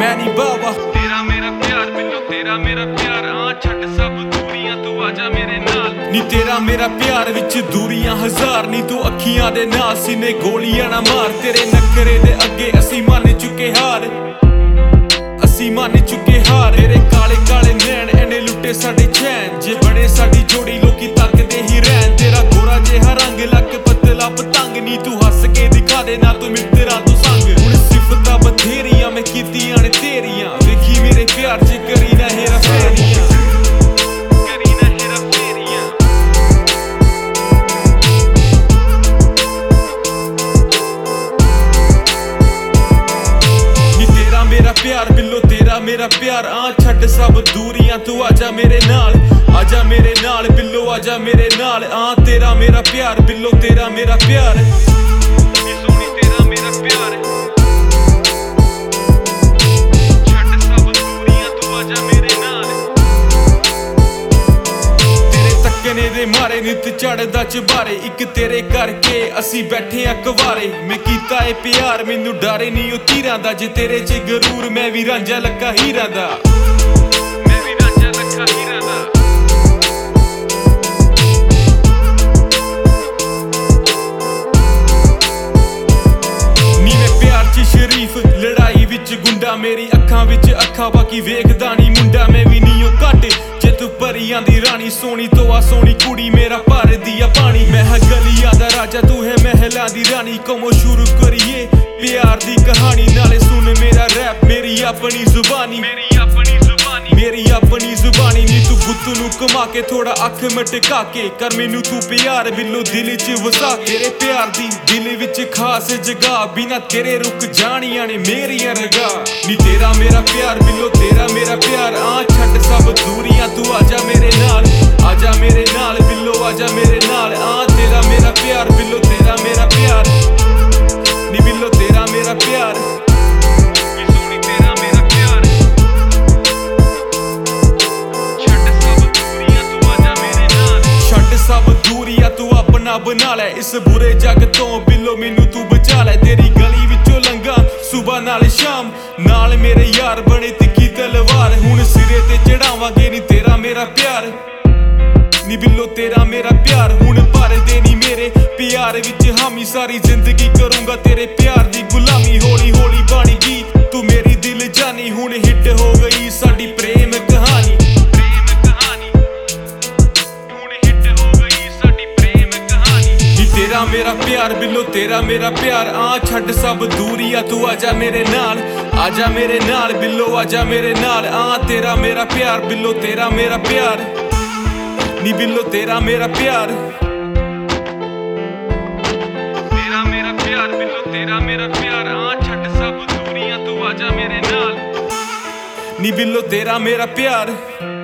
मैं नहीं बाबा। तेरा मेरा प्यार बिल्लो तेरा मेरा प्यार छड़ सब दूरियां तू आजा मेरे नाल। नी तेरा मेरा प्यार विच दूरियां हजार नी तू अखियां दे नाल सीने गोलियां ना मार। तेरे नखरे दे अगे असी मन चुके हार, असी मन चुके हार। तेरे काले काले नैन एने लुटे साडे चैन, जे बने साडी जोड़ी लोकी तकदे ही रहन। तेरा गोरा जेहा रंग लक पतला पतंग नी तू हस के दिखा दे ना तू मित्तरा तू संग। हुण सिफतां बथेरियां मैं कीतियां ने तेरियां, वेखी मेरे प्यार च करी ना हेरा फेरियां। मेरा प्यार बिल्लो तेरा मेरा प्यार छड़ सब दूरियां तू आजा मेरे नाल, आजा मेरे नाल बिल्लो आजा मेरे नाल। तेरा मेरा प्यार बिल्लो तेरा मेरा प्यार, सोनी तेरा मेरा प्यार छड़ सब दूरियां तू आजा मेरे नाल। तेरे तक्कने दे मारे नित चढ़दा चबारे, इक तेरे करके असी बैठे आ कवारे। मैं कीता ए प्यार मैनू डर नहीं ओ तीरां दा, जे तेरे च गरूर मैं भी रांझा लगा हीरा दा, मैं भी रांझा लगा हीरा दा। नी मैं प्यार च शरीफ लड़ाई विच गुंडा, मेरी अखां विच अखां बाकी वेखदा नी मुंडा। मैं भी नहीं ओ घट जे तू परियां दी रानी, सोनी तो आ सोनी कुड़ी मेरा भर दिया पानी। मैं है गलिया दा राजा तू है महलां दी रानी, कमो शुरू करिए प्यार दी कहानी। नाले सुन मेरा रैप मेरी अपनी जुबानी, मेरी अपनी जुबानी, मेरी अपनी जुबानी। नी तू गुत्त नू कमा के थोड़ा अख मटका के कर मैनू तू प्यार बिल्लो दिल च वसा। तेरे प्यार दी दिल विच खास जगह, बिना तेरे रुक जानियां ने मेरियां रगा। नी तेरा मेरा प्यार बिल्लो तेरा मेरा प्यार छड़ सब दूरियां तू आजा मेरे नाल, आजा मेरे नाल बिल्लो आजा मेरे नाल। तेरा मेरा प्यार बिल्लो तेरा मेरा प्यार, नी बिल्लो तेरा मेरा प्यार, सोनी तेरा मेरा प्यार छड़ सब दूरियां तू आजा मेरे नाल। छड़ सब दूरियां तू अपना बना ले, इस बुरे जग तो बिल्लो मैनू तू बचा ले। तेरी गली विचों लंघा सुबह नाल शाम, नाल मेरे यार बने तिखी तलवार। हुण सिरे ते चढ़ावांगे नी तेरा मेरा प्यार, नी बिल्लो तेरा मेरा प्यार। हुण भर दे नी मेरे प्यार विच हामी, सारी जिंदगी करूंगा तेरे प्यार दी गुलामी। हौली हौली बन गई तू मेरी दिल जानी, हुण हिट हो गई साडी प्रेम कहानी, प्रेम कहानी हुण हिट हो गई साडी प्रेम कहानी। नी तेरा मेरा प्यार बिल्लो तेरा मेरा प्यार छड़ सब दूरियां तू आजा मेरे नाल, आजा मेरे नाल बिल्लो आजा मेरे नाल। तेरा मेरा प्यार बिल्लो तेरा मेरा प्यार, नी बिल्लो तेरा मेरा प्यार, तेरा मेरा प्यार बिल्लो तेरा मेरा प्यार छड़ सब दूरियां तू आजा मेरे नाल। नी बिल्लो तेरा मेरा प्यार।